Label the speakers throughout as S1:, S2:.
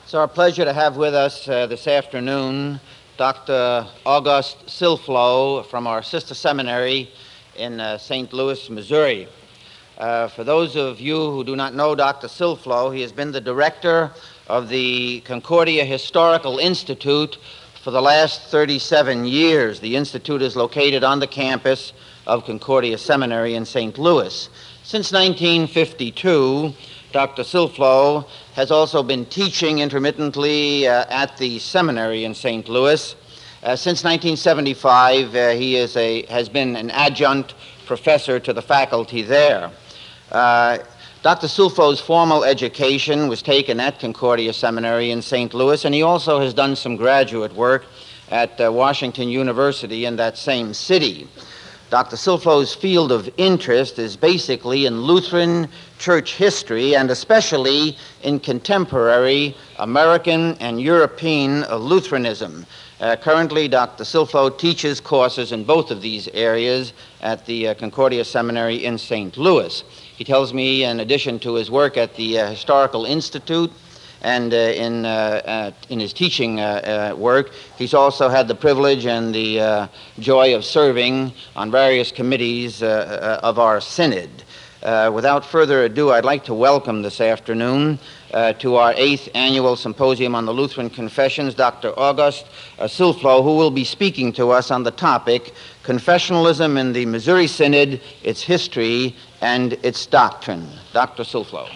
S1: It's our pleasure to have with us this afternoon Dr. August Silflo from our sister seminary in St. Louis, Missouri. For those of you who do not know Dr. Silflo, he has been the director of the Concordia Historical Institute for the last 37 years. The institute is located on the campus of Concordia Seminary in St. Louis. Since 1952, Dr. Silflo has also been teaching intermittently at the seminary in St. Louis. Since 1975, he has been an adjunct professor to the faculty there. Dr. Silflo's formal education was taken at Concordia Seminary in St. Louis, and he also has done some graduate work at Washington University in that same city. Dr. Silflo's field of interest is basically in Lutheran church history, and especially in contemporary American and European Lutheranism. Currently, Dr. Silflo teaches courses in both of these areas at the Concordia Seminary in St. Louis. He tells me, in addition to his work at the Historical Institute and in his teaching work, he's also had the privilege and the joy of serving on various committees of our synod. Without further ado, I'd like to welcome this afternoon to our 8th annual symposium on the Lutheran Confessions, Dr. August Silflo, who will be speaking to us on the topic, Confessionalism in the Missouri Synod, Its History and Its Doctrine. Dr. Silflo.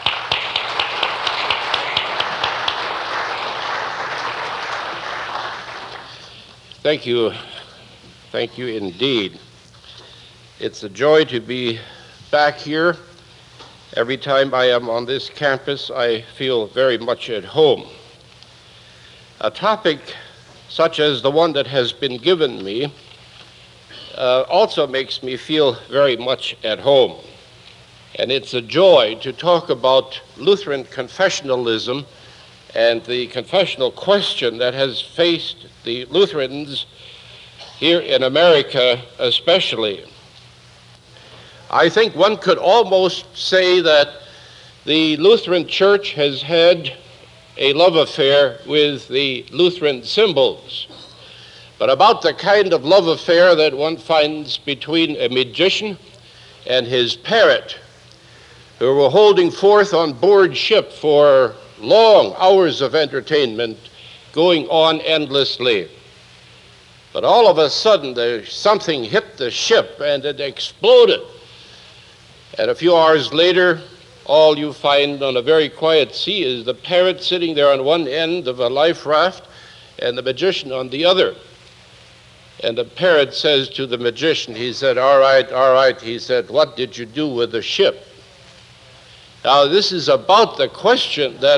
S2: Thank you. Thank you indeed. It's a joy to be back here. Every time I am on this campus, I feel very much at home. A topic such as the one that has been given me also makes me feel very much at home. And it's a joy to talk about Lutheran confessionalism and the confessional question that has faced the Lutherans here in America especially. I think one could almost say that the Lutheran Church has had a love affair with the Lutheran symbols, but about the kind of love affair that one finds between a magician and his parrot, who were holding forth on board ship for long hours of entertainment, going on endlessly. But all of a sudden, something hit the ship and it exploded. And a few hours later, all you find on a very quiet sea is the parrot sitting there on one end of a life raft and the magician on the other. And the parrot says to the magician, he said, all right, he said, what did you do with the ship? Now, this is about the question that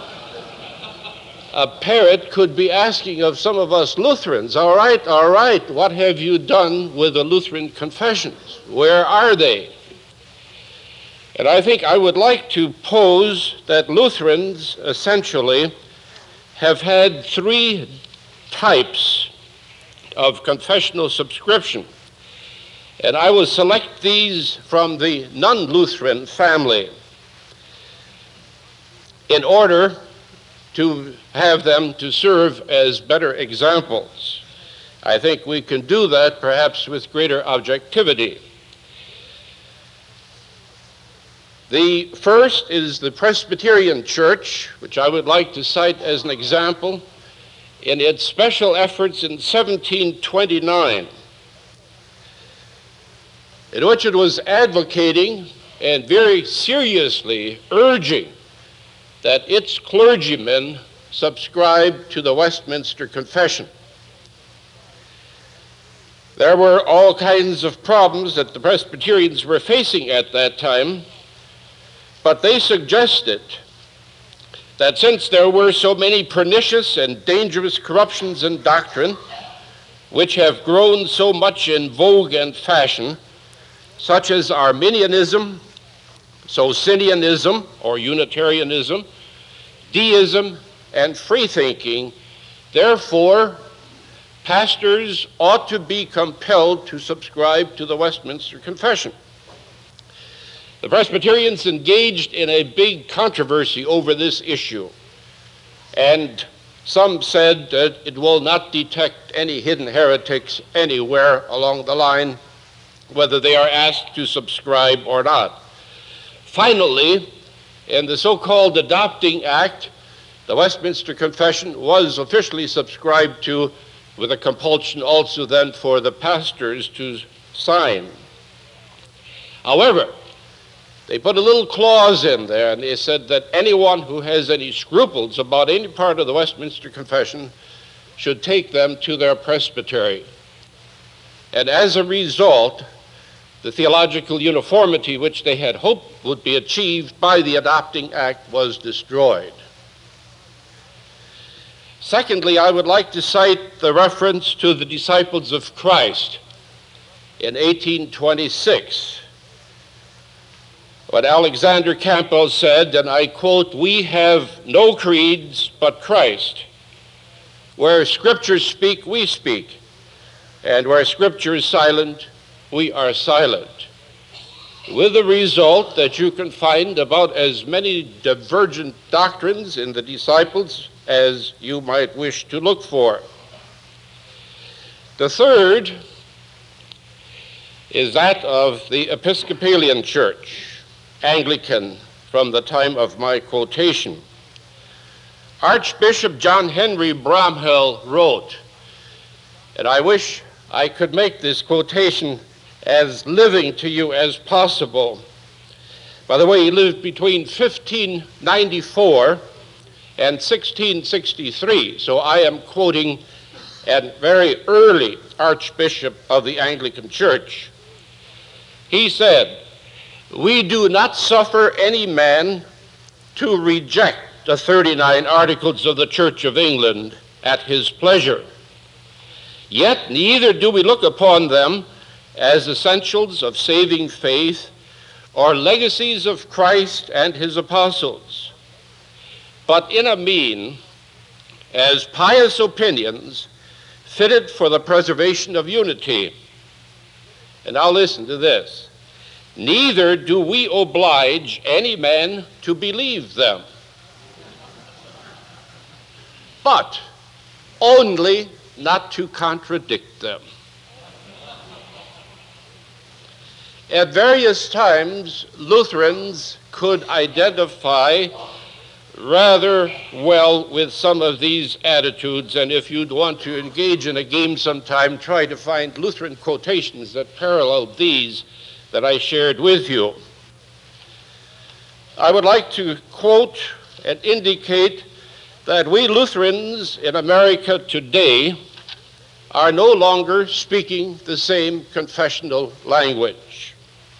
S2: a parrot could be asking of some of us Lutherans. All right, what have you done with the Lutheran confessions? Where are they? And I think I would like to pose that Lutherans essentially have had 3 types of confessional subscription. And I will select these from the non-Lutheran family in order to have them to serve as better examples. I think we can do that perhaps with greater objectivity. The first is the Presbyterian Church, which I would like to cite as an example in its special efforts in 1729, in which it was advocating and very seriously urging that its clergymen subscribe to the Westminster Confession. There were all kinds of problems that the Presbyterians were facing at that time, but they suggested that since there were so many pernicious and dangerous corruptions in doctrine, which have grown so much in vogue and fashion, such as Arminianism, Socinianism or Unitarianism, deism, and freethinking, therefore, pastors ought to be compelled to subscribe to the Westminster Confession. The Presbyterians engaged in a big controversy over this issue. and some said that it will not detect any hidden heretics anywhere along the line, whether they are asked to subscribe or not. Finally, in the so-called Adopting Act, the Westminster Confession was officially subscribed to, with a compulsion also then for the pastors to sign. However, they put a little clause in there, and they said that anyone who has any scruples about any part of the Westminster Confession should take them to their presbytery. And as a result, the theological uniformity which they had hoped would be achieved by the Adopting Act was destroyed. Secondly, I would like to cite the reference to the Disciples of Christ in 1826. What Alexander Campbell said, and I quote, "We have no creeds but Christ. Where Scriptures speak, we speak. And where Scripture is silent, we are silent." With the result that you can find about as many divergent doctrines in the disciples as you might wish to look for. The third is that of the Episcopalian Church, Anglican, from the time of my quotation. Archbishop John Henry Bramhall wrote, and I wish I could make this quotation as living to you as possible. By the way, he lived between 1594 and 1663, so I am quoting a very early Archbishop of the Anglican Church. He said, "We do not suffer any man to reject the 39 Articles of the Church of England at his pleasure. Yet neither do we look upon them as essentials of saving faith or legacies of Christ and his apostles, but in a mean as pious opinions fitted for the preservation of unity." And now listen to this. "Neither do we oblige any man to believe them, but only not to contradict them." At various times, Lutherans could identify rather well with some of these attitudes, and if you'd want to engage in a game sometime, try to find Lutheran quotations that parallel these that I shared with you. I would like to quote and indicate that we Lutherans in America today are no longer speaking the same confessional language.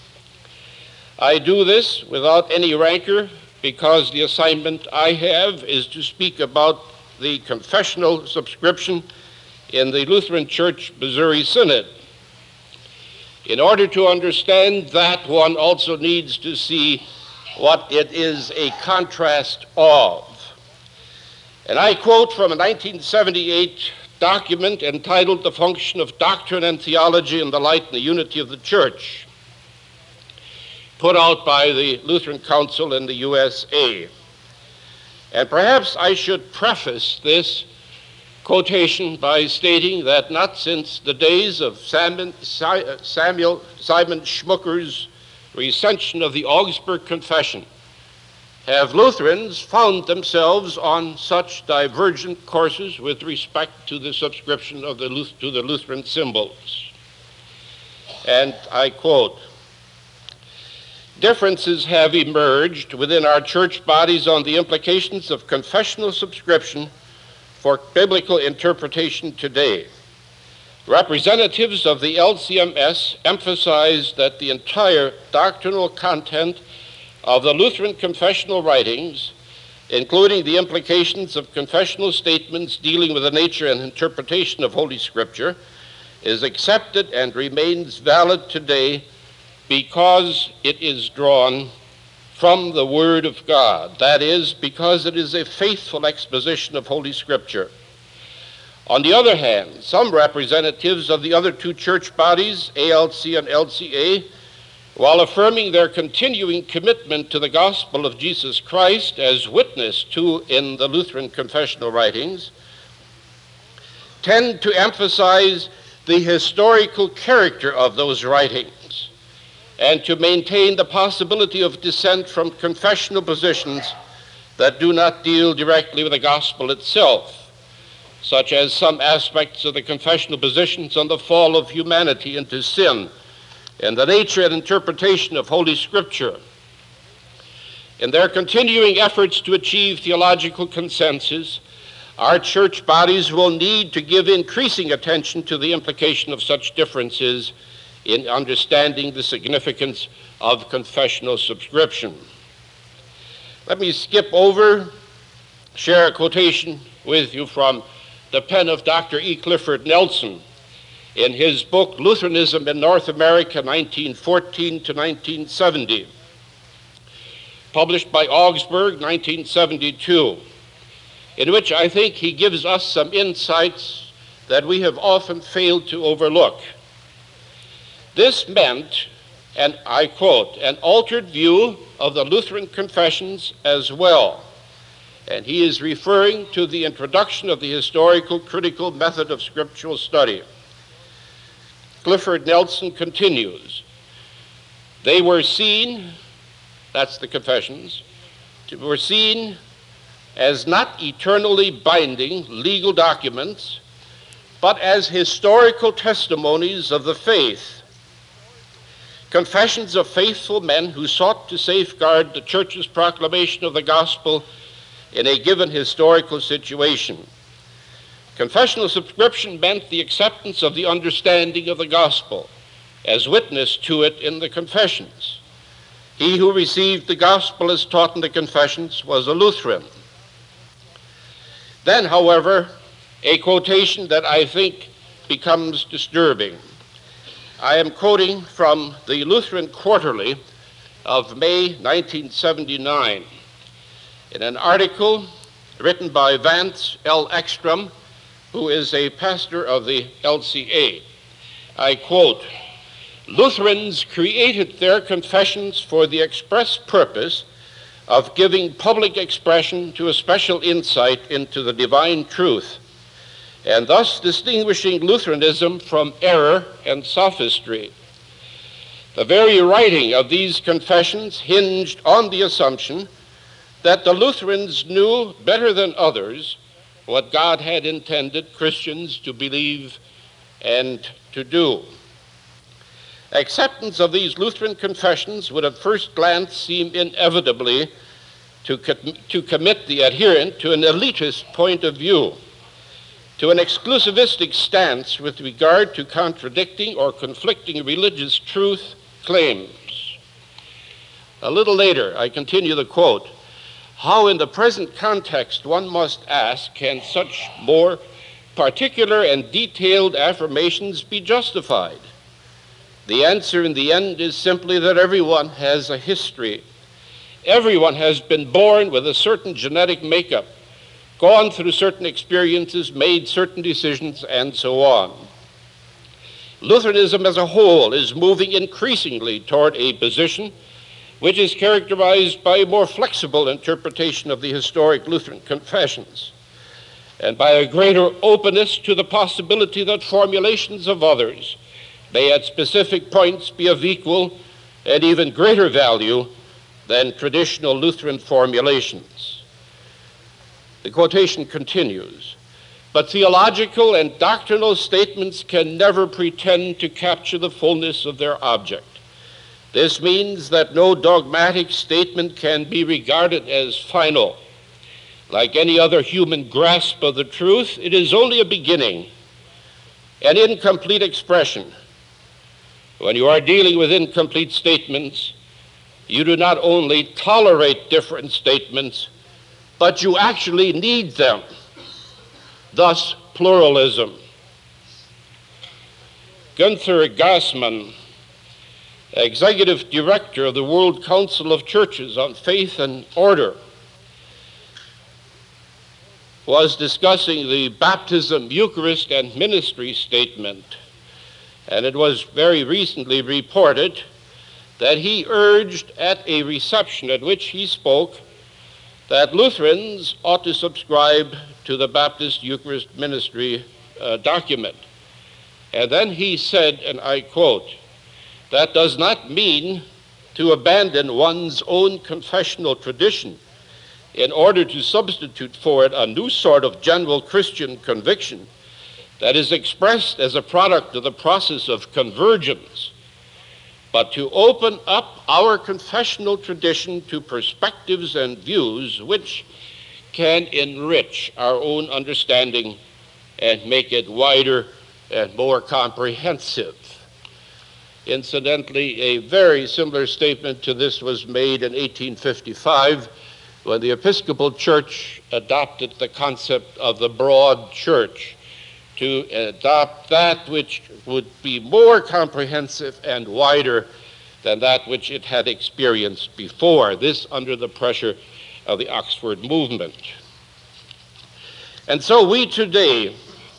S2: I do this without any rancor, because the assignment I have is to speak about the confessional subscription in the Lutheran Church Missouri Synod. In order to understand that, one also needs to see what it is a contrast of. And I quote from a 1978 document entitled "The Function of Doctrine and Theology in the Light and the Unity of the Church," put out by the Lutheran Council in the USA. And perhaps I should preface this quotation by stating that not since the days of Simon Schmucker's recension of the Augsburg Confession have Lutherans found themselves on such divergent courses with respect to the subscription of to the Lutheran symbols. And I quote, "Differences have emerged within our church bodies on the implications of confessional subscription for biblical interpretation today. Representatives of the LCMS emphasize that the entire doctrinal content of the Lutheran confessional writings, including the implications of confessional statements dealing with the nature and interpretation of Holy Scripture, is accepted and remains valid today because it is drawn from the Word of God. That is, because it is a faithful exposition of Holy Scripture. On the other hand, some representatives of the other two church bodies, ALC and LCA, while affirming their continuing commitment to the gospel of Jesus Christ as witnessed to in the Lutheran confessional writings, tend to emphasize the historical character of those writings and to maintain the possibility of dissent from confessional positions that do not deal directly with the gospel itself, such as some aspects of the confessional positions on the fall of humanity into sin and the nature and interpretation of Holy Scripture. In their continuing efforts to achieve theological consensus, our church bodies will need to give increasing attention to the implication of such differences in understanding the significance of confessional subscription. Let me skip over, share a quotation with you from the pen of Dr. E. Clifford Nelson in his book, Lutheranism in North America, 1914 to 1970, published by Augsburg, 1972, in which I think he gives us some insights that we have often failed to overlook. This meant, and I quote, an altered view of the Lutheran confessions as well. And he is referring to the introduction of the historical critical method of scriptural study. Clifford Nelson continues, they were seen, that's the confessions, were seen as not eternally binding legal documents, but as historical testimonies of the faith, confessions of faithful men who sought to safeguard the church's proclamation of the gospel in a given historical situation. Confessional subscription meant the acceptance of the understanding of the gospel as witnessed to it in the confessions. He who received the gospel as taught in the confessions was a Lutheran. Then, however, a quotation that I think becomes disturbing. I am quoting from the Lutheran Quarterly of May 1979 in an article written by Vance L. Ekstrom, who is a pastor of the LCA. I quote, Lutherans created their confessions for the express purpose of giving public expression to a special insight into the divine truth, and thus distinguishing Lutheranism from error and sophistry. The very writing of these confessions hinged on the assumption that the Lutherans knew better than others what God had intended Christians to believe and to do. Acceptance of these Lutheran confessions would at first glance seem inevitably to commit the adherent to an elitist point of view, to an exclusivistic stance with regard to contradicting or conflicting religious truth claims. A little later, I continue the quote, how in the present context, one must ask, can such more particular and detailed affirmations be justified? The answer in the end is simply that everyone has a history. Everyone has been born with a certain genetic makeup, gone through certain experiences, made certain decisions, and so on. Lutheranism as a whole is moving increasingly toward a position which is characterized by a more flexible interpretation of the historic Lutheran confessions, and by a greater openness to the possibility that formulations of others may at specific points be of equal and even greater value than traditional Lutheran formulations. The quotation continues, but theological and doctrinal statements can never pretend to capture the fullness of their object. This means that no dogmatic statement can be regarded as final. Like any other human grasp of the truth, it is only a beginning, an incomplete expression. When you are dealing with incomplete statements, you do not only tolerate different statements, but you actually need them. Thus, pluralism. Gunther Gassmann, executive director of the World Council of Churches on Faith and Order, was discussing the baptism, Eucharist, and ministry statement, and it was very recently reported that he urged at a reception at which he spoke that Lutherans ought to subscribe to the Baptist Eucharist Ministry document. And then he said, and I quote, "That does not mean to abandon one's own confessional tradition in order to substitute for it a new sort of general Christian conviction that is expressed as a product of the process of convergence, but to open up our confessional tradition to perspectives and views which can enrich our own understanding and make it wider and more comprehensive." Incidentally, a very similar statement to this was made in 1855 when the Episcopal Church adopted the concept of the broad church, to adopt that which would be more comprehensive and wider than that which it had experienced before, this under the pressure of the Oxford movement. And so we today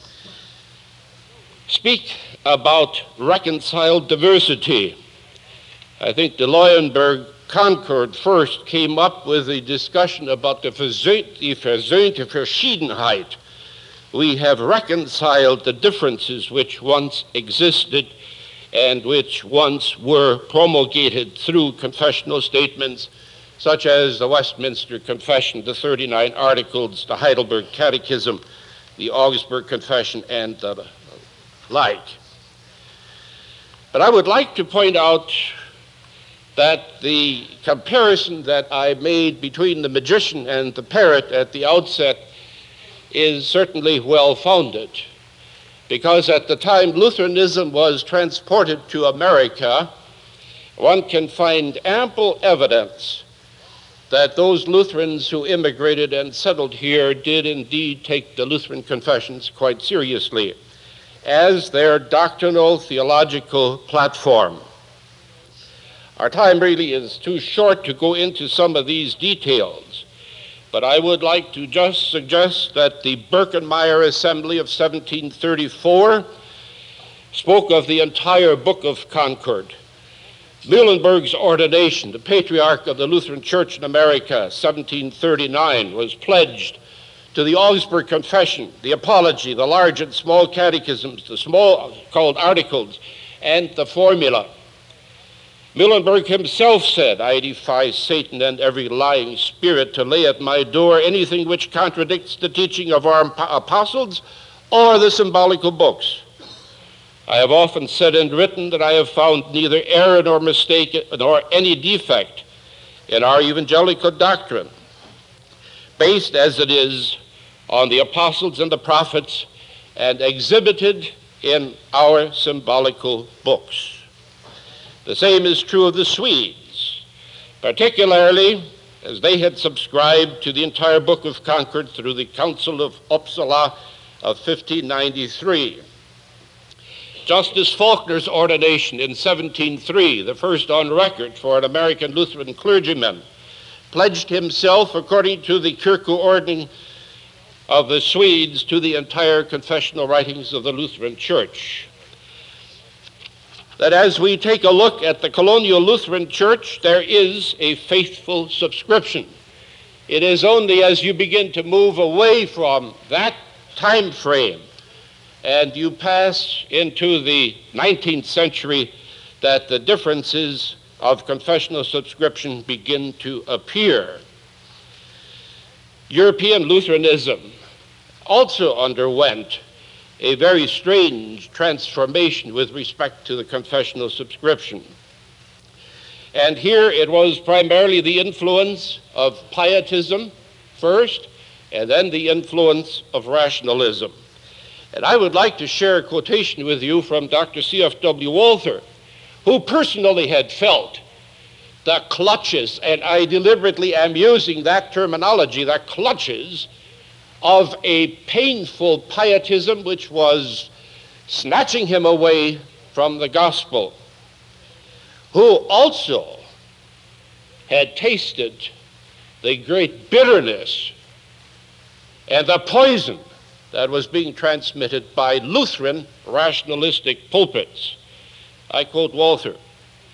S2: speak about reconciled diversity. I think the Leuenberg Concord first came up with a discussion about die versöhnte Verschiedenheit. We have reconciled the differences which once existed and which once were promulgated through confessional statements such as the Westminster Confession, the 39 Articles, the Heidelberg Catechism, the Augsburg Confession, and the like. But I would like to point out that the comparison that I made between the magician and the parrot at the outset is certainly well-founded, because at the time Lutheranism was transported to America, one can find ample evidence that those Lutherans who immigrated and settled here did indeed take the Lutheran confessions quite seriously as their doctrinal theological platform. Our time really is too short to go into some of these details, but I would like to just suggest that the Birkenmeier Assembly of 1734 spoke of the entire Book of Concord. Muhlenberg's ordination, the patriarch of the Lutheran Church in America, 1739, was pledged to the Augsburg Confession, the Apology, the large and small catechisms, the small called articles, and the formula. Muhlenberg himself said, "I defy Satan and every lying spirit to lay at my door anything which contradicts the teaching of our apostles or the symbolical books. I have often said and written that I have found neither error nor mistake nor any defect in our evangelical doctrine, based as it is on the apostles and the prophets and exhibited in our symbolical books." The same is true of the Swedes, particularly as they had subscribed to the entire Book of Concord through the Council of Uppsala of 1593. Justice Faulkner's ordination in 1703, the first on record for an American Lutheran clergyman, pledged himself, according to the Kyrkoordning of the Swedes, to the entire confessional writings of the Lutheran Church. That as we take a look at the colonial Lutheran Church, there is a faithful subscription. It is only as you begin to move away from that time frame and you pass into the 19th century that the differences of confessional subscription begin to appear. European Lutheranism also underwent a very strange transformation with respect to the confessional subscription. And here it was primarily the influence of pietism first, and then the influence of rationalism. And I would like to share a quotation with you from Dr. C.F.W. Walther, who personally had felt the clutches, and I deliberately am using that terminology, the clutches of a painful pietism which was snatching him away from the gospel, who also had tasted the great bitterness and the poison that was being transmitted by Lutheran rationalistic pulpits. I quote Walther,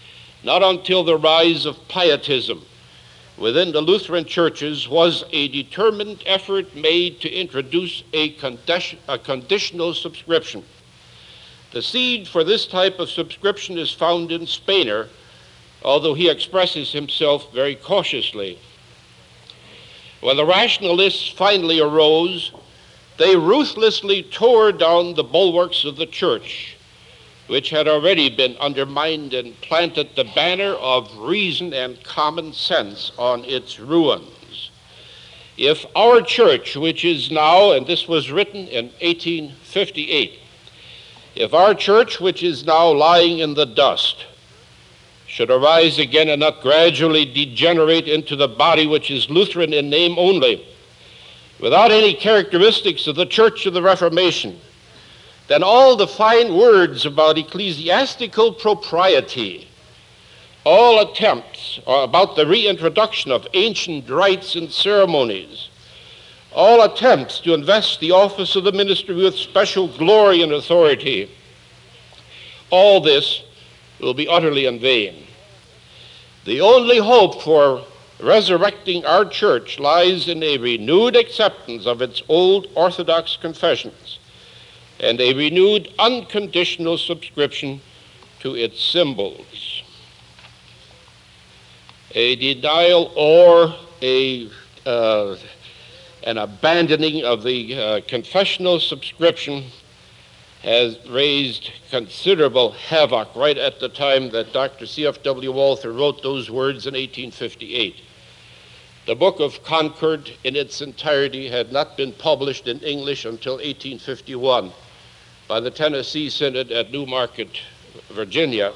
S2: not until the rise of Pietism within the Lutheran churches was a determined effort made to introduce a conditional subscription. The seed for this type of subscription is found in Spener, although he expresses himself very cautiously. When the rationalists finally arose, they ruthlessly tore down the bulwarks of the church, which had already been undermined, and planted the banner of reason and common sense on its ruins. If our church, which is now, and this was written in 1858, if our church, which is now lying in the dust, should arise again and not gradually degenerate into the body which is Lutheran in name only, without any characteristics of the Church of the Reformation, then all the fine words about ecclesiastical propriety, all attempts about the reintroduction of ancient rites and ceremonies, all attempts to invest the office of the ministry with special glory and authority, all this will be utterly in vain. The only hope for resurrecting our church lies in a renewed acceptance of its old orthodox confessions and a renewed unconditional subscription to its symbols. A denial or an abandoning of the confessional subscription has raised considerable havoc right at the time that Dr. C.F.W. Walther wrote those words in 1858. The Book of Concord in its entirety had not been published in English until 1851 by the Tennessee Synod at Newmarket, Virginia.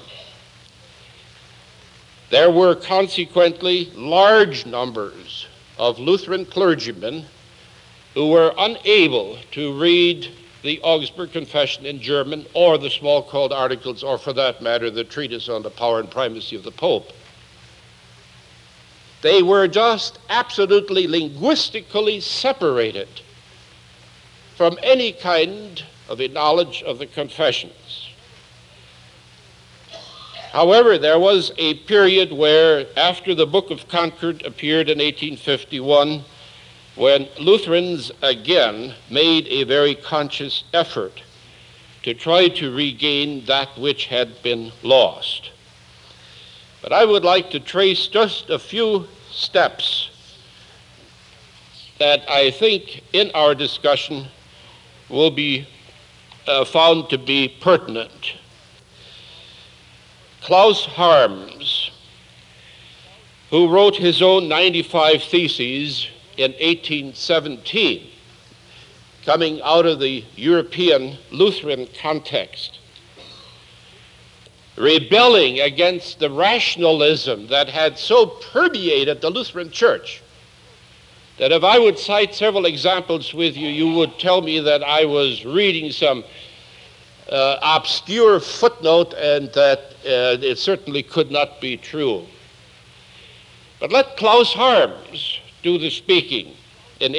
S2: There were consequently large numbers of Lutheran clergymen who were unable to read the Augsburg Confession in German, or the Smalcald Articles, or for that matter, the treatise on the power and primacy of the Pope. They were just absolutely linguistically separated from any kind of a knowledge of the confessions. However, there was a period where, after the Book of Concord appeared in 1851, when Lutherans again made a very conscious effort to try to regain that which had been lost. But I would like to trace just a few steps that I think in our discussion will be found to be pertinent. Klaus Harms, who wrote his own 95 Theses in 1817, coming out of the European Lutheran context, rebelling against the rationalism that had so permeated the Lutheran Church that if I would cite several examples with you, you would tell me that I was reading some obscure footnote and that it certainly could not be true. But let Klaus Harms do the speaking in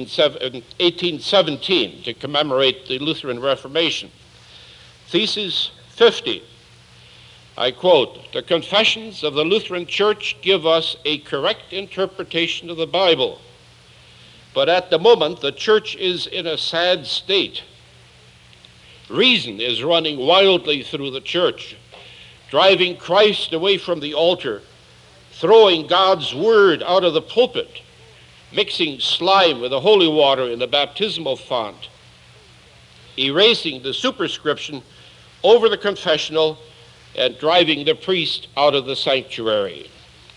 S2: 1817 to commemorate the Lutheran Reformation. Thesis 50, I quote, "The confessions of the Lutheran Church give us a correct interpretation of the Bible, but at the moment the Church is in a sad state. Reason is running wildly through the Church, driving Christ away from the altar, throwing God's word out of the pulpit, mixing slime with the holy water in the baptismal font, erasing the superscription over the confessional, and driving the priest out of the sanctuary."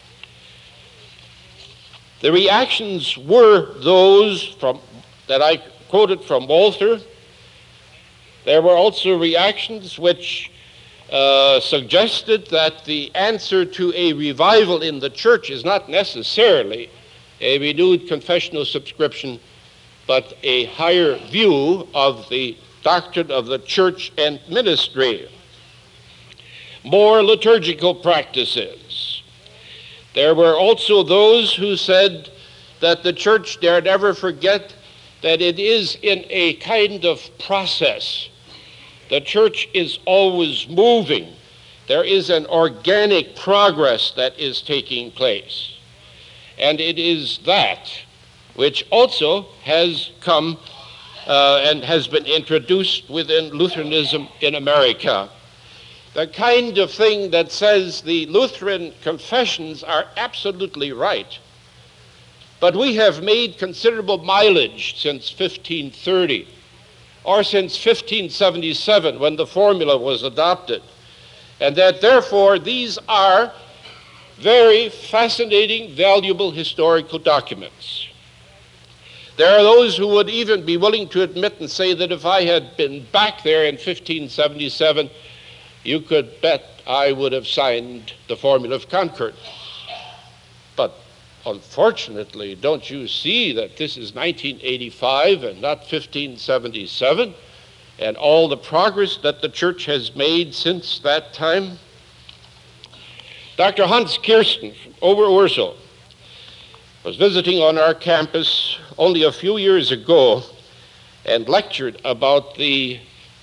S2: The reactions were those that I quoted from Walther. There were also reactions which suggested that the answer to a revival in the church is not necessarily a renewed confessional subscription, but a higher view of the doctrine of the church and ministry. More liturgical practices. There were also those who said that the church dare never forget that it is in a kind of process. The church is always moving, There is an organic progress that is taking place. And it is that which also has come and has been introduced within Lutheranism in America. The kind of thing that says the Lutheran confessions are absolutely right, but we have made considerable mileage since 1530, or since 1577 when the formula was adopted, and that therefore these are very fascinating, valuable historical documents. There are those who would even be willing to admit and say that if I had been back there in 1577, you could bet I would have signed the Formula of Concord. But unfortunately, don't you see that this is 1985 and not 1577, and all the progress that the Church has made since that time? Dr. Hans Kirsten from Ober-Ursel was visiting on our campus only a few years ago and lectured about the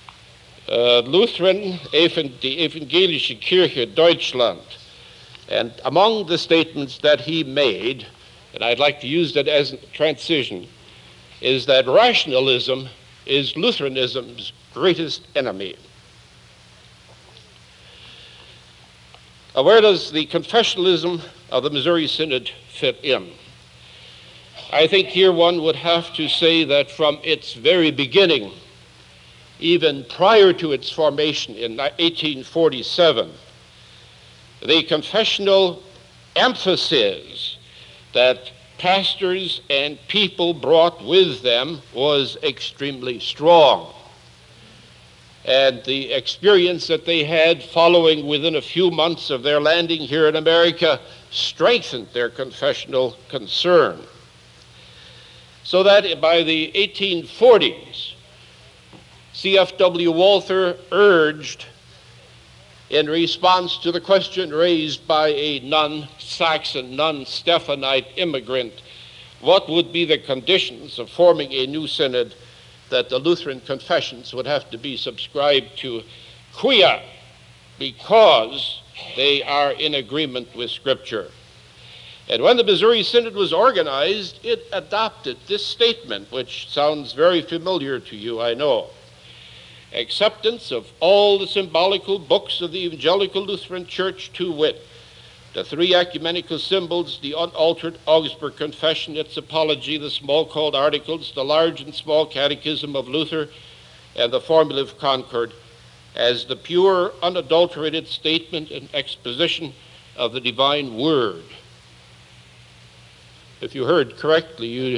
S2: die Evangelische Kirche Deutschland. And among the statements that he made, and I'd like to use that as a transition, is that rationalism is Lutheranism's greatest enemy. Now, where does the confessionalism of the Missouri Synod fit in? I think here one would have to say that from its very beginning, even prior to its formation in 1847, the confessional emphasis that pastors and people brought with them was extremely strong. And the experience that they had following within a few months of their landing here in America strengthened their confessional concern. So that by the 1840s, C.F.W. Walther urged, in response to the question raised by a non-Saxon, non-Stephanite immigrant, what would be the conditions of forming a new synod, that the Lutheran confessions would have to be subscribed to quia, because they are in agreement with Scripture. And when the Missouri Synod was organized, it adopted this statement, which sounds very familiar to you, I know. Acceptance of all the symbolical books of the Evangelical Lutheran Church, to wit, the three ecumenical symbols, the unaltered Augsburg Confession, its apology, the small called articles, the large and small catechism of Luther, and the Formula of Concord, as the pure, unadulterated statement and exposition of the divine word. If you heard correctly, you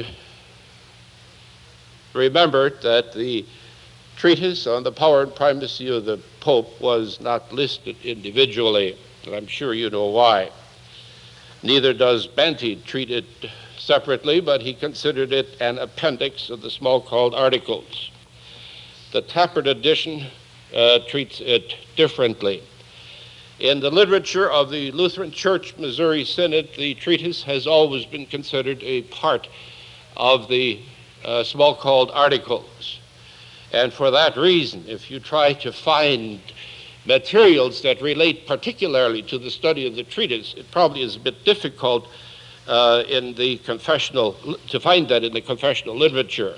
S2: remembered that the treatise on the power and primacy of the Pope was not listed individually, and I'm sure you know why. Neither does Banti treat it separately, but he considered it an appendix of the small called articles. The Tappert edition treats it differently. In the literature of the Lutheran Church Missouri Synod, the treatise has always been considered a part of the small called articles. And for that reason, if you try to find materials that relate particularly to the study of the treatise, it probably is a bit difficult in the confessional, to find that in the confessional literature.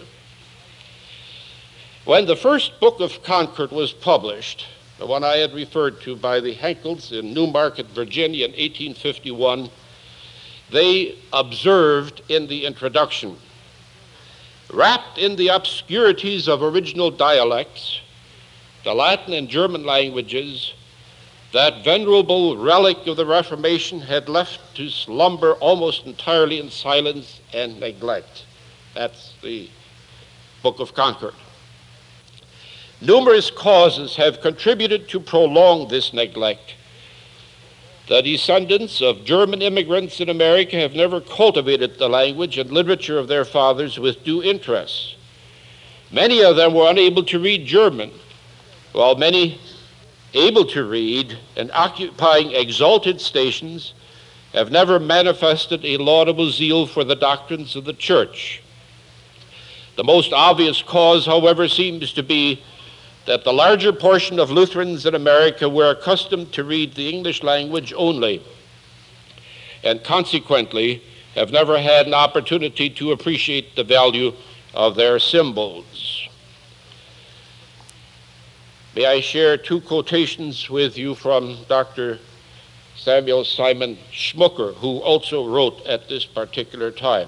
S2: When the first book of Concord was published, the one I had referred to by the Henkels in Newmarket, Virginia in 1851, they observed in the introduction, wrapped in the obscurities of original dialects, the Latin and German languages, that venerable relic of the Reformation had left to slumber almost entirely in silence and neglect. That's the Book of Concord. Numerous causes have contributed to prolong this neglect. The descendants of German immigrants in America have never cultivated the language and literature of their fathers with due interest. Many of them were unable to read German, while many able to read and occupying exalted stations have never manifested a laudable zeal for the doctrines of the Church. The most obvious cause, however, seems to be that the larger portion of Lutherans in America were accustomed to read the English language only, and consequently have never had an opportunity to appreciate the value of their symbols. May I share two quotations with you from Dr. Samuel Simon Schmucker, who also wrote at this particular time,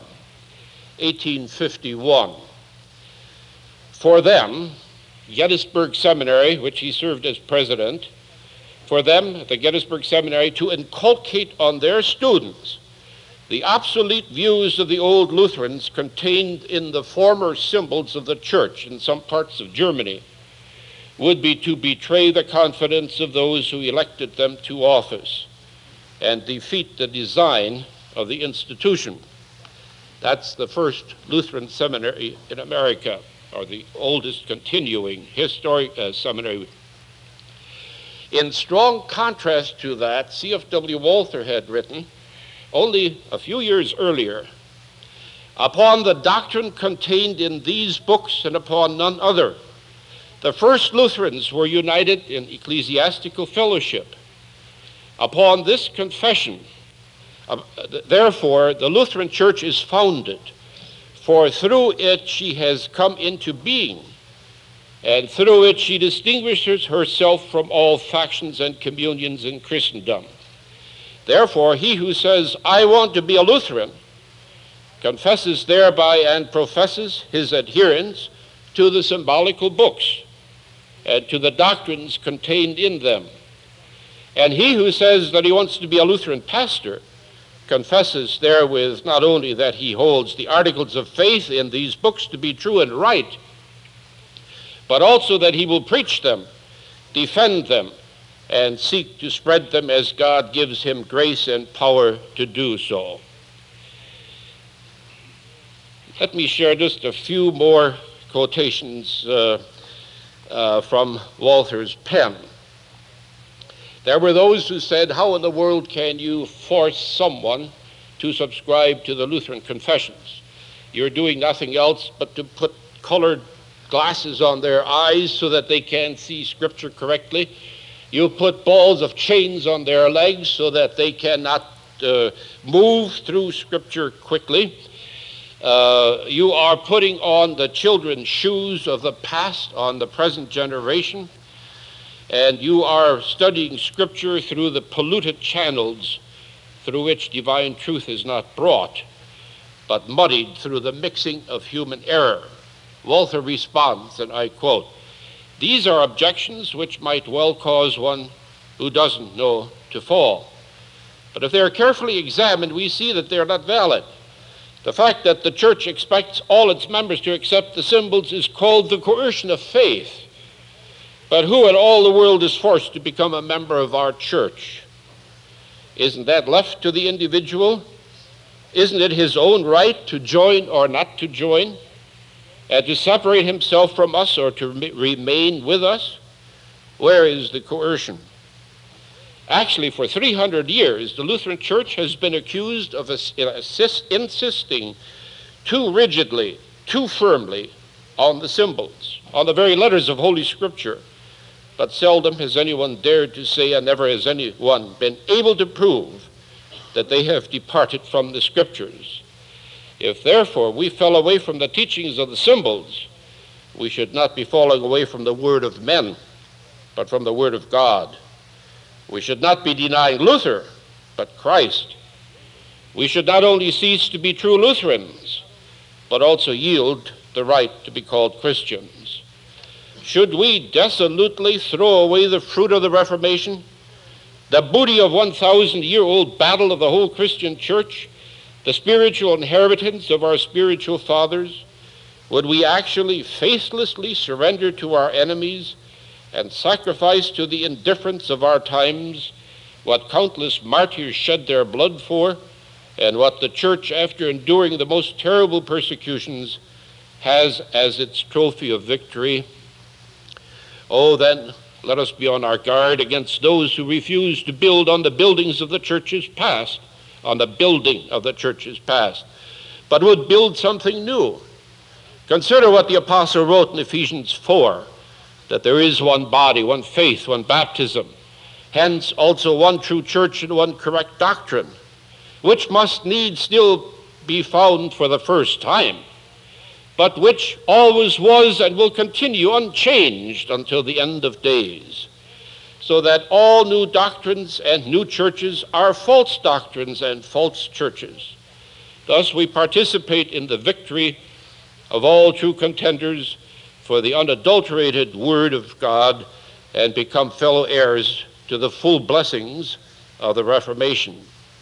S2: 1851. For them, Gettysburg Seminary, which he served as president, for them, the Gettysburg Seminary, to inculcate on their students the obsolete views of the old Lutherans contained in the former symbols of the church in some parts of Germany would be to betray the confidence of those who elected them to office and defeat the design of the institution. That's the first Lutheran seminary in America, or the oldest continuing historic seminary. In strong contrast to that, C.F.W. Walther had written, only a few years earlier, upon the doctrine contained in these books and upon none other, the first Lutherans were united in ecclesiastical fellowship. Upon this confession, therefore, the Lutheran Church is founded, for through it she has come into being, and through it she distinguishes herself from all factions and communions in Christendom. Therefore, he who says, I want to be a Lutheran, confesses thereby and professes his adherence to the symbolical books and to the doctrines contained in them. And he who says that he wants to be a Lutheran pastor confesses therewith not only that he holds the articles of faith in these books to be true and right, but also that he will preach them, defend them, and seek to spread them as God gives him grace and power to do so. Let me share just a few more quotations from Walther's pen. There were those who said, how in the world can you force someone to subscribe to the Lutheran confessions? You're doing nothing else but to put colored glasses on their eyes so that they can't see Scripture correctly. You put balls of chains on their legs so that they cannot move through Scripture quickly. You are putting on the children's shoes of the past on the present generation, and you are studying Scripture through the polluted channels through which divine truth is not brought, but muddied through the mixing of human error. Walther responds, and I quote, these are objections which might well cause one who doesn't know to fall. But if they are carefully examined, we see that they are not valid. The fact that the church expects all its members to accept the symbols is called the coercion of faith. But who in all the world is forced to become a member of our church? Isn't that left to the individual? Isn't it his own right to join or not to join, and to separate himself from us or to remain with us? Where is the coercion? Actually, for 300 years, the Lutheran Church has been accused of insisting too rigidly, too firmly on the symbols, on the very letters of Holy Scripture. But seldom has anyone dared to say, and never has anyone been able to prove, that they have departed from the Scriptures. If therefore we fell away from the teachings of the symbols, we should not be falling away from the word of men, but from the word of God. We should not be denying Luther, but Christ. We should not only cease to be true Lutherans, but also yield the right to be called Christians. Should we dissolutely throw away the fruit of the Reformation, the booty of 1,000-year-old battle of the whole Christian church, the spiritual inheritance of our spiritual fathers? Would we actually faithlessly surrender to our enemies and sacrifice to the indifference of our times what countless martyrs shed their blood for, and what the church, after enduring the most terrible persecutions, has as its trophy of victory? Oh, then, let us be on our guard against those who refuse to build on the buildings of the church's past, on the building of the church's past, but would build something new. Consider what the apostle wrote in Ephesians 4. that there is one body, one faith, one baptism, hence also one true church and one correct doctrine, which must needs still be found for the first time, but which always was and will continue unchanged until the end of days, so that all new doctrines and new churches are false doctrines and false churches. Thus we participate in the victory of all true contenders for the unadulterated Word of God and become fellow heirs to the full blessings of the Reformation.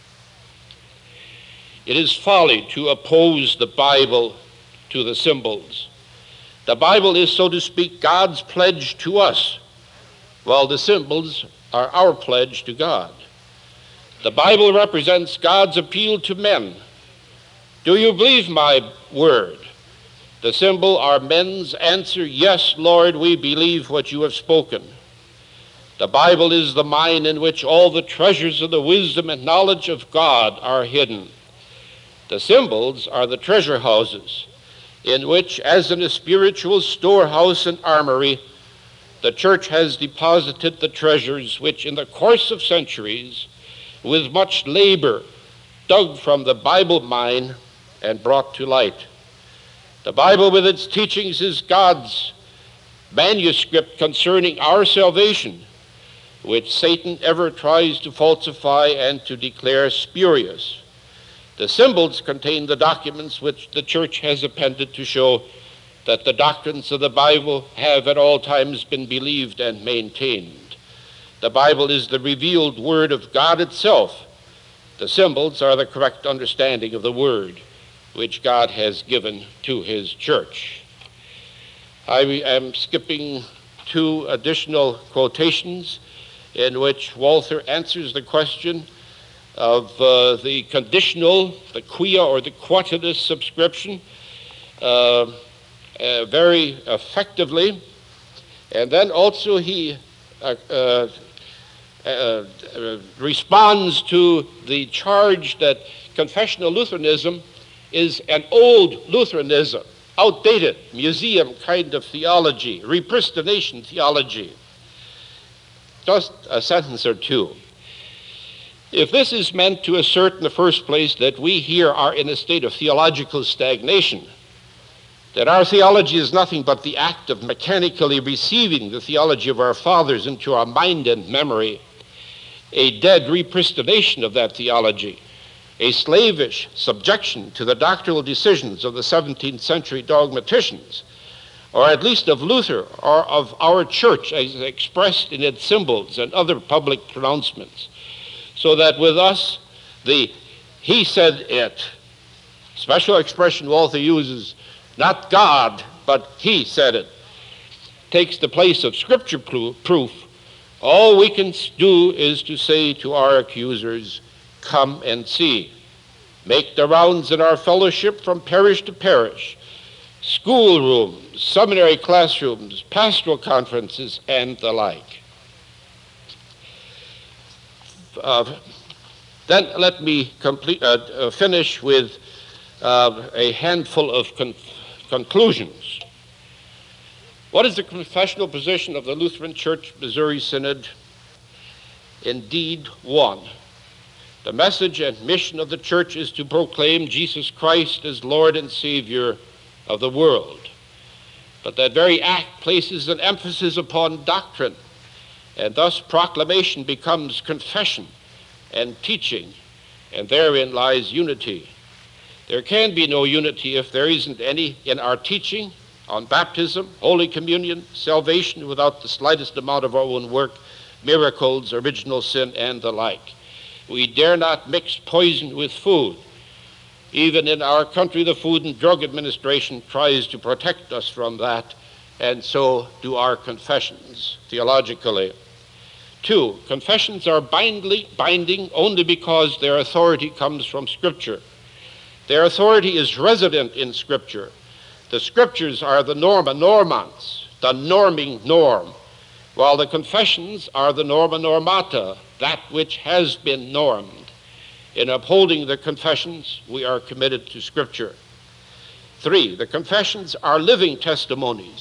S2: It is folly to oppose the Bible to the symbols. The Bible is, so to speak, God's pledge to us, while the symbols are our pledge to God. The Bible represents God's appeal to men. Do you believe my word? The symbol are men's answer, yes, Lord, we believe what you have spoken. The Bible is the mine in which all the treasures of the wisdom and knowledge of God are hidden. The symbols are the treasure houses, in which, as in a spiritual storehouse and armory, the church has deposited the treasures which, in the course of centuries, with much labor, dug from the Bible mine and brought to light. The Bible with its teachings is God's manuscript concerning our salvation, which Satan ever tries to falsify and to declare spurious. The symbols contain the documents which the church has appended to show that the doctrines of the Bible have at all times been believed and maintained. The Bible is the revealed Word of God itself. The symbols are the correct understanding of the Word which God has given to his church. I am skipping two additional quotations in which Walther answers the question of the conditional, the quia or the quatenus subscription very effectively. And then also he responds to the charge that confessional Lutheranism is an old Lutheranism, outdated, museum kind of theology, repristination theology. Just a sentence or two. If this is meant to assert in the first place that we here are in a state of theological stagnation, that our theology is nothing but the act of mechanically receiving the theology of our fathers into our mind and memory, a dead repristination of that theology, a slavish subjection to the doctrinal decisions of the 17th century dogmaticians, or at least of Luther or of our church as expressed in its symbols and other public pronouncements, so that with us the he said it, special expression Walther uses, not God, but he said it, takes the place of scripture proof. All we can do is to say to our accusers, come and see. Make the rounds in our fellowship from parish to parish, schoolrooms, seminary classrooms, pastoral conferences, and the like. Then let me finish with a handful of conclusions. What is the confessional position of the Lutheran Church Missouri Synod? Indeed, one. The message and mission of the church is to proclaim Jesus Christ as Lord and Savior of the world. But that very act places an emphasis upon doctrine, and thus proclamation becomes confession and teaching, and therein lies unity. There can be no unity if there isn't any in our teaching on baptism, Holy Communion, salvation without the slightest amount of our own work, miracles, original sin, and the like. We dare not mix poison with food. Even in our country, the Food and Drug Administration tries to protect us from that, and so do our confessions, theologically. Two, confessions are binding only because their authority comes from Scripture. Their authority is resident in Scripture. The Scriptures are the norma normans, the norming norm, while the confessions are the norma normata, that which has been normed. In upholding the confessions, we are committed to Scripture. Three, the confessions are living testimonies,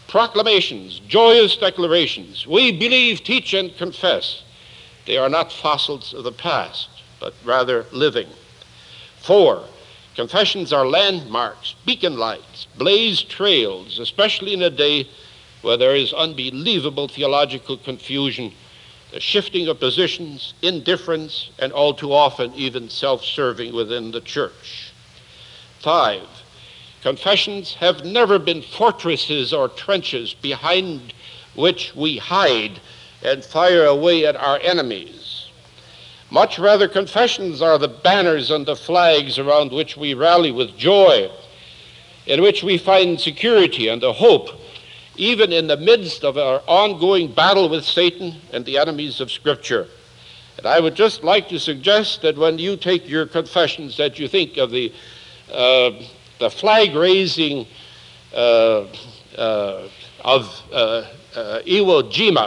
S2: Proclamations, joyous declarations. We believe, teach, and confess. They are not fossils of the past, but rather living. 4, confessions are landmarks, beacon lights, blazed trails, especially in a day where there is unbelievable theological confusion, the shifting of positions, indifference, and all too often even self-serving within the church. 5, confessions have never been fortresses or trenches behind which we hide and fire away at our enemies. Much rather, confessions are the banners and the flags around which we rally with joy, in which we find security and a hope, even in the midst of our ongoing battle with Satan and the enemies of Scripture. And I would just like to suggest that when you take your confessions, that you think of the flag-raising of Iwo Jima.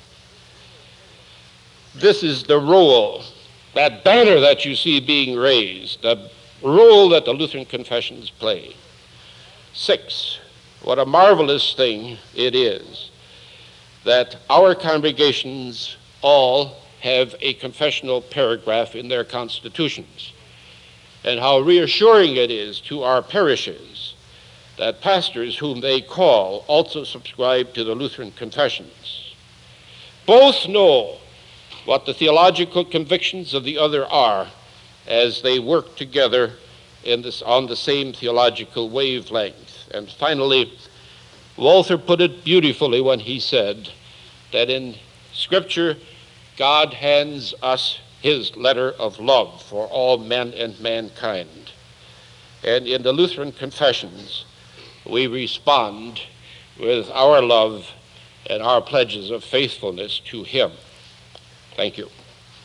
S2: This is the role, that banner that you see being raised, the role that the Lutheran confessions play. 6, what a marvelous thing it is that our congregations all have a confessional paragraph in their constitutions, and how reassuring it is to our parishes that pastors whom they call also subscribe to the Lutheran confessions. Both know what the theological convictions of the other are as they work together on the same theological wavelength. And finally, Walther put it beautifully when he said that in Scripture, God hands us his letter of love for all men and mankind. And in the Lutheran confessions, we respond with our love and our pledges of faithfulness to him. Thank you.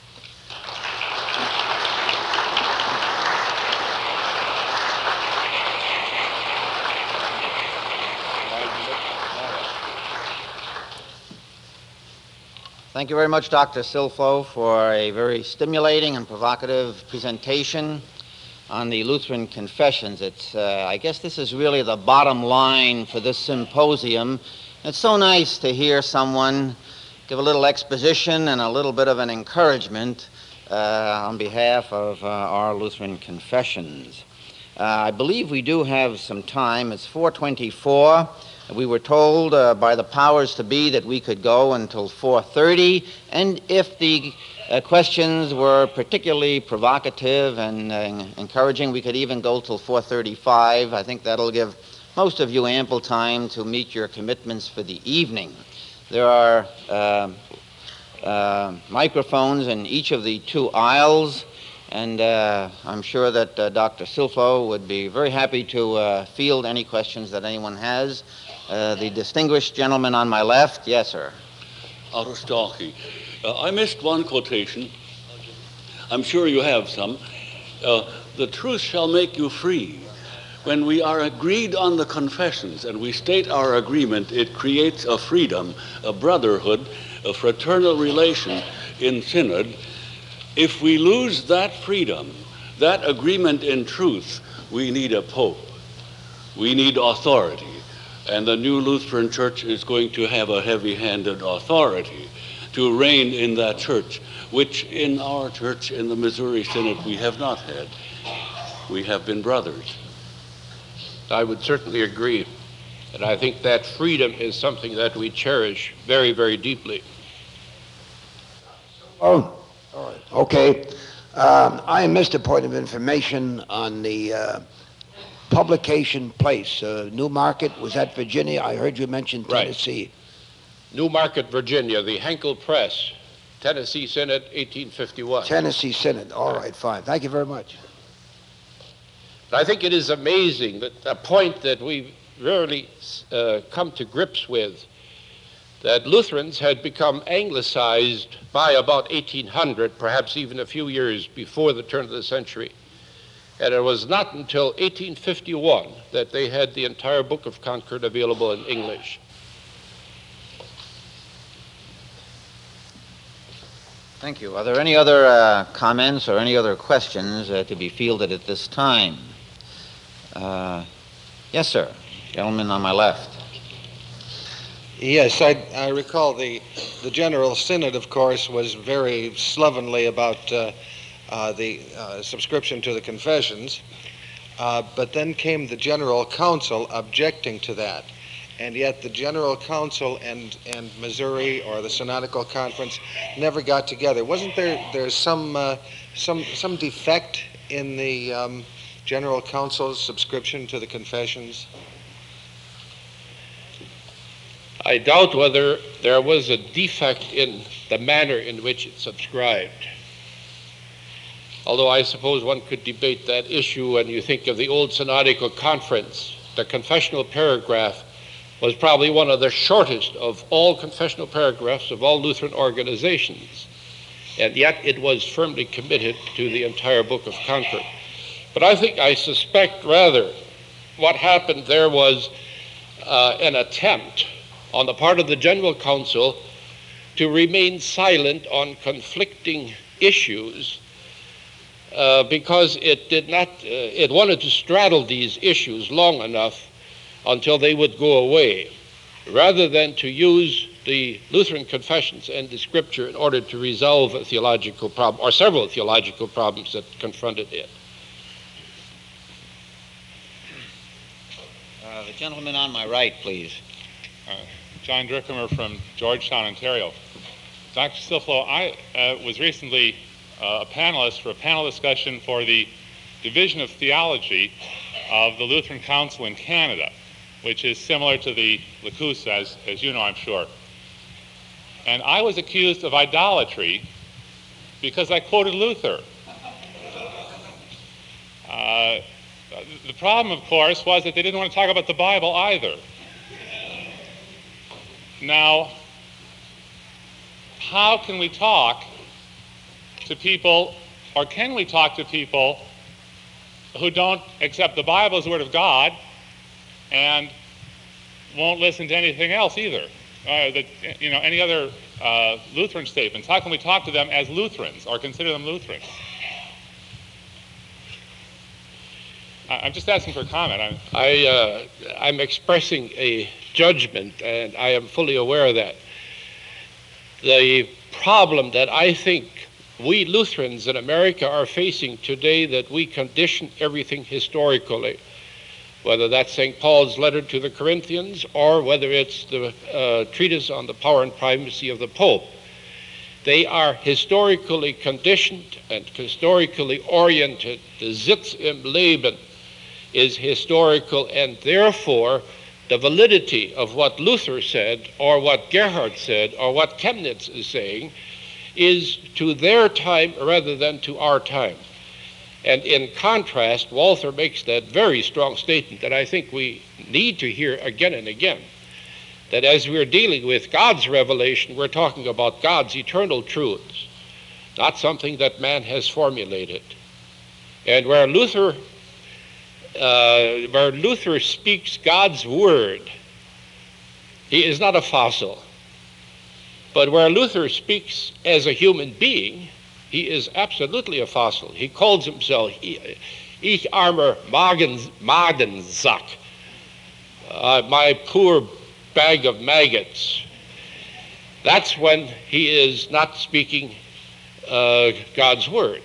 S1: Thank you very much, Dr. Silflo, for a very stimulating and provocative presentation on the Lutheran confessions. I guess this is really the bottom line for this symposium. It's so nice to hear someone give a little exposition and a little bit of an encouragement on behalf of our Lutheran confessions. I believe we do have some time. It's 4:24. We were told by the powers to be that we could go until 4:30, and if the questions were particularly provocative and encouraging, we could even go till 4:35. I think that'll give most of you ample time to meet your commitments for the evening. There are microphones in each of the 2 aisles, and I'm sure that Dr. Silflo would be very happy to field any questions that anyone has. The distinguished gentleman on my left. Yes, sir.
S3: Aristarchy. I missed one quotation. I'm sure you have some. The truth shall make you free. When we are agreed on the confessions and we state our agreement, it creates a freedom, a brotherhood, a fraternal relation in synod. If we lose that freedom, that agreement in truth, we need a pope. We need authority. And the new Lutheran Church is going to have a heavy-handed authority to reign in that church, which in our church, in the Missouri Synod, we have not had. We have been brothers.
S2: I would certainly agree. And I think that freedom is something that we cherish very, very deeply.
S4: Oh, all right. Okay. I missed a point of information on the publication place. Newmarket, was that Virginia? I heard you mention Tennessee.
S2: Right. Newmarket, Virginia, the Henkel Press, Tennessee Synod, 1851.
S4: Tennessee Synod. All right, fine. Thank you very much.
S2: I think it is amazing that a point that we've rarely come to grips with, that Lutherans had become anglicized by about 1800, perhaps even a few years before the turn of the century. And it was not until 1851 that they had the entire Book of Concord available in English.
S1: Thank you. Are there any other comments or any other questions to be fielded at this time? Yes, sir. Gentleman on my left.
S5: Yes, I recall the General Synod, of course, was very slovenly about the subscription to the confessions, but then came the General Council objecting to that. And yet the General Council and Missouri or the Synodical Conference never got together. Wasn't there some defect in the General Council's subscription to the confessions?
S2: I doubt whether there was a defect in the manner in which it subscribed. Although I suppose one could debate that issue when you think of the old Synodical Conference. The confessional paragraph was probably one of the shortest of all confessional paragraphs of all Lutheran organizations, and yet it was firmly committed to the entire Book of Concord. But I suspect rather what happened there was an attempt on the part of the General Council to remain silent on conflicting issues because it wanted to straddle these issues long enough until they would go away, rather than to use the Lutheran confessions and the scripture in order to resolve a theological problem, or several theological problems that confronted it.
S1: The gentleman on my right, please.
S6: John Drickemer from Georgetown, Ontario. Dr. Silflow, I was recently a panelist for a panel discussion for the Division of Theology of the Lutheran Council in Canada, which is similar to the LaCousse, as you know, I'm sure. And I was accused of idolatry because I quoted Luther. The problem, of course, was that they didn't want to talk about the Bible either. Now, how can we talk to people, or can we talk to people who don't accept the Bible as the Word of God and won't listen to anything else either? Any other Lutheran statements? How can we talk to them as Lutherans or consider them Lutherans? I'm just asking for a comment.
S2: I'm expressing a judgment, and I am fully aware of that. The problem that I think we Lutherans in America are facing today, that we condition everything historically, whether that's St. Paul's letter to the Corinthians or whether it's the treatise on the power and primacy of the Pope. They are historically conditioned and historically oriented. The Sitz im Leben is historical, and therefore the validity of what Luther said or what Gerhard said or what Chemnitz is saying is to their time rather than to our time. And in contrast, Walther makes that very strong statement that I think we need to hear again and again, that as we're dealing with God's revelation, we're talking about God's eternal truths, not something that man has formulated. And where Luther speaks God's word, he is not a fossil. But where Luther speaks as a human being, he is absolutely a fossil. He calls himself Ich armer Magensack, my poor bag of maggots. That's when he is not speaking God's word.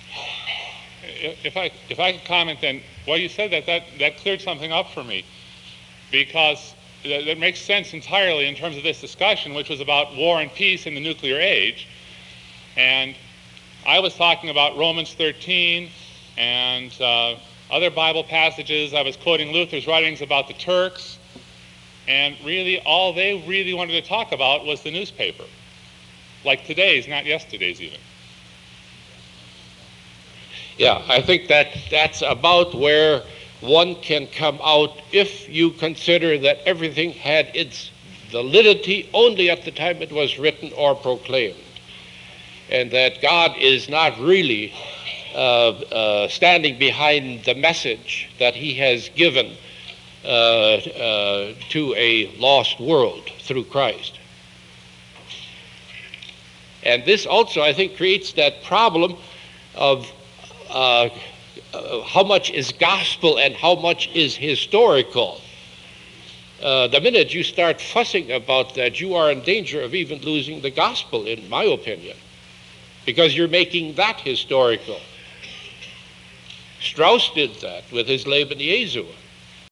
S6: If I could comment then, well, you said that cleared something up for me, because that makes sense entirely in terms of this discussion, which was about war and peace in the nuclear age. And I was talking about Romans 13 and other Bible passages. I was quoting Luther's writings about the Turks. And really, all they really wanted to talk about was the newspaper. Like today's, not yesterday's even.
S2: Yeah, I think that's about where one can come out if you consider that everything had its validity only at the time it was written or proclaimed, and that God is not really standing behind the message that he has given to a lost world through Christ. And this also, I think, creates that problem of how much is gospel and how much is historical.
S7: The minute you start fussing about that, you are in danger of even losing the gospel, in my opinion, because you're making that historical. Strauss did that with his Leben Jesu.